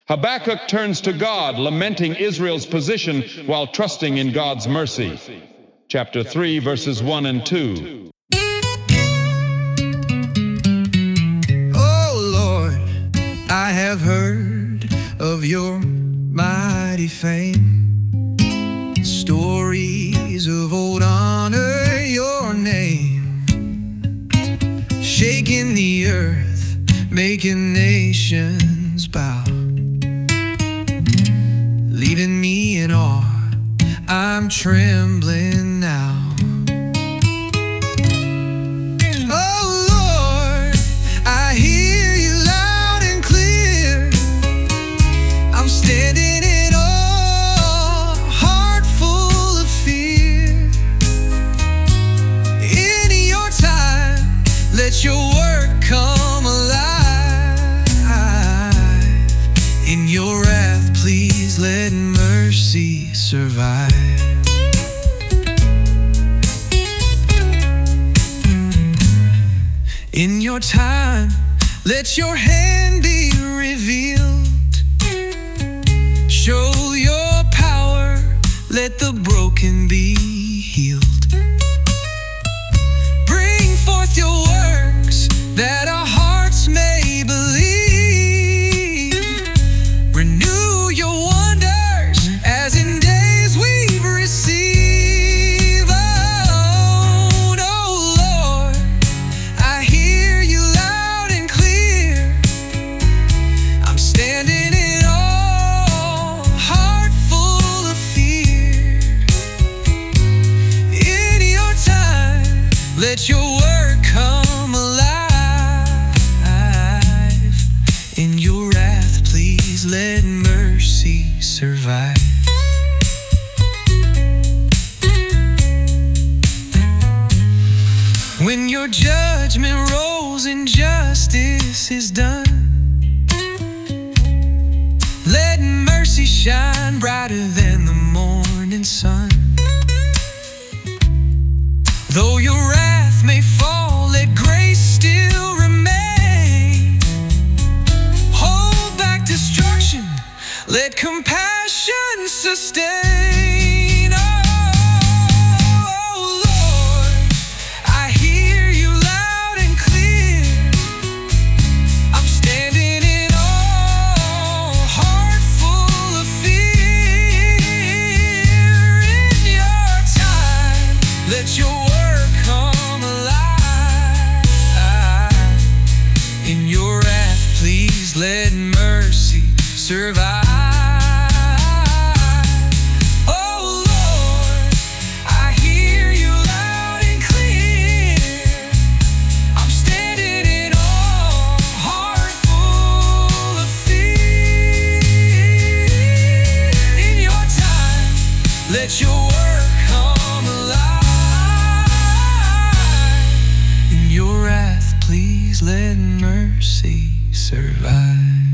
Habakkuk turns to God, lamenting Israel's position while trusting in God's mercy. Chapter 3, verses 1 and 2. Oh Lord, I have heard of your mighty fame. Stories of old honor your name, shaking the earth, making nations bow, leaving me in awe. I'm trembling now. Oh Lord, I hear you loud and clear. I'm standing in awe, heart full of fear. In your time, let your word come alive. In your wrath, please let mercy survive. In your time, let your hand be revealed. Show your power, let the broken be healed. Bring forth your works that our hearts may believe. Renew your wonders as in days we've received. Oh Lord, I hear you loud and clear. I'm standing in awe, heart full of fear. In your time, let your word come alive. In your wrath, please let mercy survive. When your judgment rolls and justice is done, let mercy shine brighter than the morning sun. Though your wrath may fall, let grace still remain. Hold back destruction, let compassion sustain. Oh Lord, I hear you loud and clear. I'm standing in awe, heart full of fear. In your time, let your word come alive. In your wrath, please let mercy survive. Oh Lord, I hear you loud and clear. I'm standing in awe, heart full of fear. In your time, let your word come alive. In your wrath, please let mercy survive.